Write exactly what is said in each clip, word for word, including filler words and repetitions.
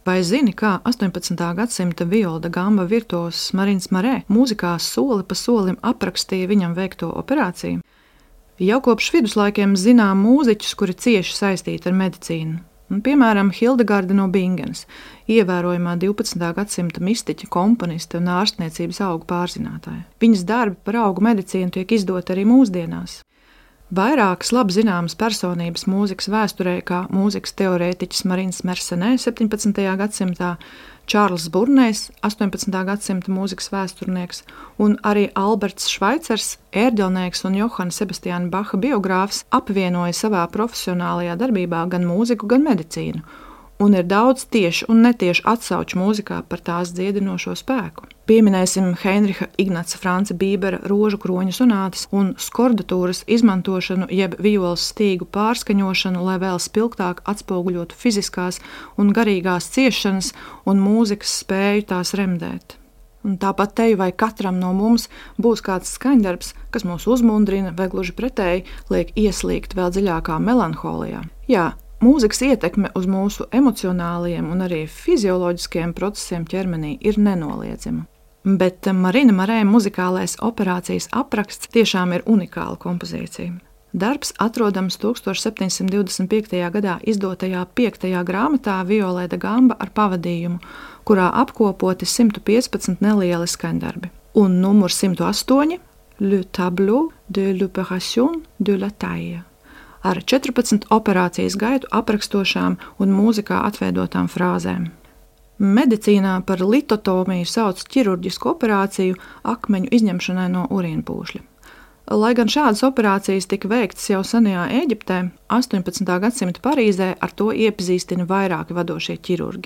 Vai zini, kā astoņpadsmitā gadsimta viola da gamba virtuoss Marins Marē mūzikā soli pa solim aprakstīja viņam veikto operāciju? Jau kopš viduslaikiem zinām mūziķus, kuri cieši saistīti ar medicīnu. Piemēram, Hildegarda no Bingenas, ievērojamā divpadsmitā gadsimta mistiķa, komponiste un ārstniecības augu pārzinātāja. Viņas darbi par augu medicīnu tiek izdoti arī mūsdienās. Vairākas labi zināmas personības mūzikas vēsturē, kā mūzikas teorētiķis Marins Mersenē septiņpadsmitajā gadsimtā, Čārls Burnējs, astoņpadsmitā gadsimta mūzikas vēsturnieks, un arī Alberts Švaicers, ērģelnieks un Johana Sebastiāna Baha biogrāfs, apvienoja savā profesionālajā darbībā gan mūziku, gan medicīnu, un ir daudz tieši un netieši atsauču mūzikā par tās dziedinošo spēku. Pieminēsim Heinricha Ignaca Franca Bībera rožu kroņu sonātas un skordatūras izmantošanu jeb violas stīgu pārskaņošanu, lai vēl spilgtāk atspoguļotu fiziskās un garīgās ciešanas un mūzikas spēju tās remdēt. Un tāpat teju vai katram no mums būs kāds skaņdarbs, kas mūs uzmundrina vai gluži pretēji liek ieslīgt vēl dziļākā melanholijā. Jā, mūzikas ietekme uz mūsu emocionālajiem un arī fizioloģiskajiem procesiem ķermenī ir nenoliedzama. Bet Marina Marē muzikālais operācijas apraksts tiešām ir unikāla kompozīcija. Darbs atrodams tūkstoš septiņsimt divdesmit piektajā gadā izdotajā piektajā grāmatā Violē da gamba ar pavadījumu, kurā apkopoti simt piecpadsmit nelieli skaņdarbi. Un numur simt astoņi Le tableau de l'opération de la taille ar četrpadsmit operācijas gaitu aprakstošām un mūzikā atveidotām frāzēm. Medicīnā par litotomiju sauc ķirurģisku operāciju akmeņu izņemšanai no urīnpūšļa. Lai gan šādas operācijas tika veiktas jau senajā Ēģiptē, astoņpadsmitā gadsimta Parīzē ar to iepazīstina vairāki vadošie ķirurgi.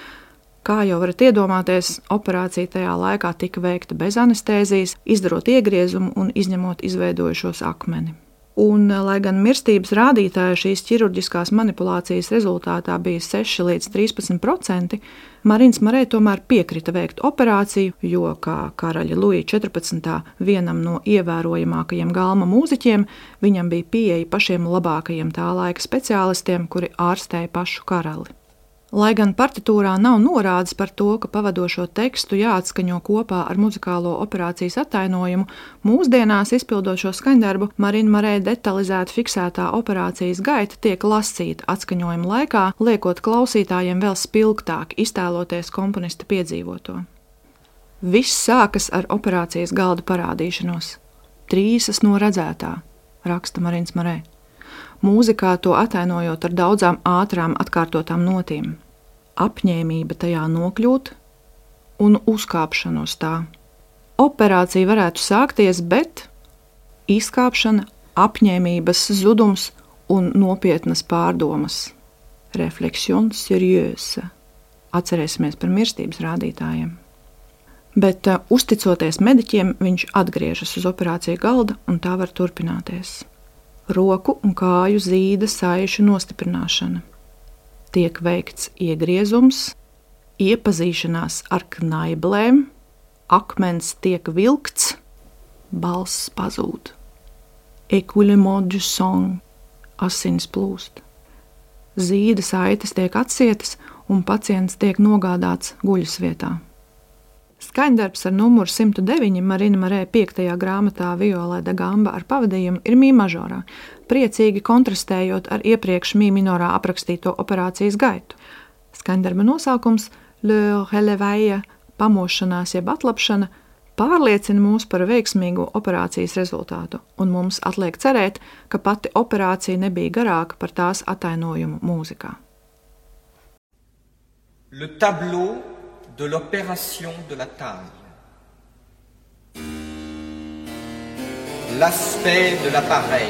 Kā jau varat iedomāties, operācija tajā laikā tika veikta bez anestēzijas, izdarot iegriezumu un izņemot izveidojušos akmeni. Un, lai gan mirstības rādītāji šīs ķirurģiskās manipulācijas rezultātā bija seši līdz trīspadsmit procenti, Marins Marē tomēr piekrita veikt operāciju, jo, kā karaļa Luija četrpadsmitā vienam no ievērojamākajiem galma mūziķiem, viņam bija pieeja pašiem labākajiem tā laika speciālistiem, kuri ārstēja pašu karali. Lai gan partitūrā nav norādes par to, ka pavadošo tekstu jāatskaņo kopā ar muzikālo operācijas attainojumu, mūsdienās izpildot šo skaņdarbu, Marina Marē detalizēti fiksētā operācijas gaita tiek lasīta atskaņojuma laikā, liekot klausītājiem vēl spilgtāk iztēloties komponista piedzīvoto. Viss sākas ar operācijas galda parādīšanos. Trīsas no redzētā, raksta Marins Marē. Mūzikā to atainojot ar daudzām ātrām atkārtotām notīm. Apņēmība tajā nokļūt un uzkāpšana uz tā. Operācija varētu sākties, bet izkāpšana, apņēmības zudums un nopietnas pārdomas. Reflexion sérieuse. Atcerēsimies par mirstības rādītājiem. Bet uh, uzticoties mediķiem, viņš atgriežas uz operāciju galda un tā var turpināties. Roku un kāju zīda saišu nostiprināšana. Tiek veikts iegriezums, iepazīšanās ar knaiblēm, akmens tiek vilkts, balss pazūd. Écoulement du sang, asins plūst. Zīda saites tiek atsietas un pacients tiek nogādāts guļas vietā. Skaņdarbs ar numuru simt deviņi Marina Marē piektajā grāmatā Violē da gamba ar pavadījumu ir mī mažorā, priecīgi kontrastējot ar iepriekš mī minorā aprakstīto operācijas gaitu. Skaņdarba nosaukums Le Réveil, pamošanās jeb atlapšana, pārliecina mūs par veiksmīgo operācijas rezultātu, un mums atliek cerēt, ka pati operācija nebija garāka par tās atainojumu mūzikā. Le tableau de l'opération de la taille. L'aspect de l'appareil.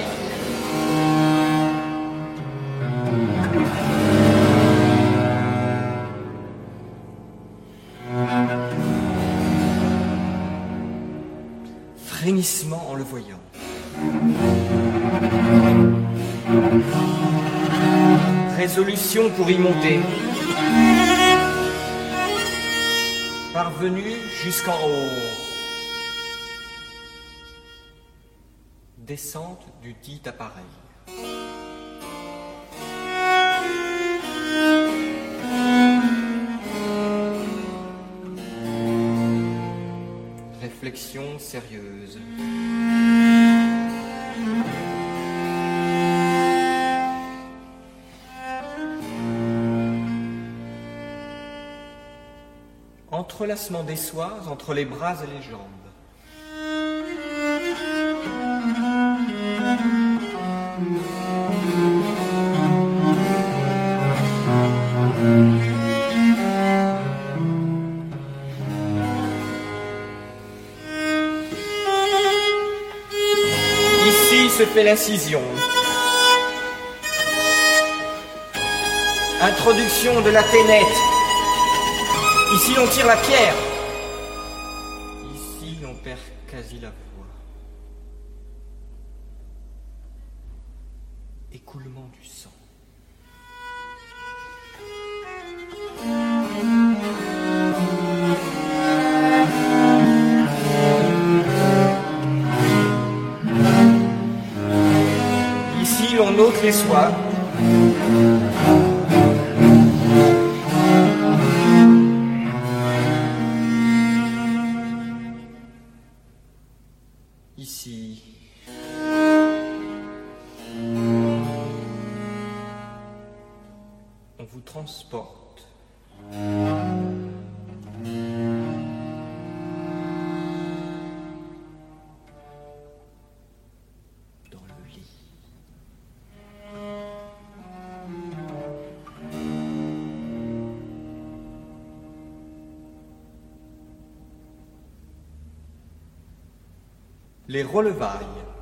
Frémissement en le voyant. Résolution pour y monter. Parvenu jusqu'en haut. Descente du dit appareil. réflexion sérieuse. Entrelacement des soies entre les bras et les jambes. Ici se fait l'incision. Introduction de la ténette. Ici l'on tire la pierre. Ici l'on perd quasi la voix. Écoulement du sang. Ici l'on ôte les soies. Ici, on vous transporte dans le lit. Les relevailles.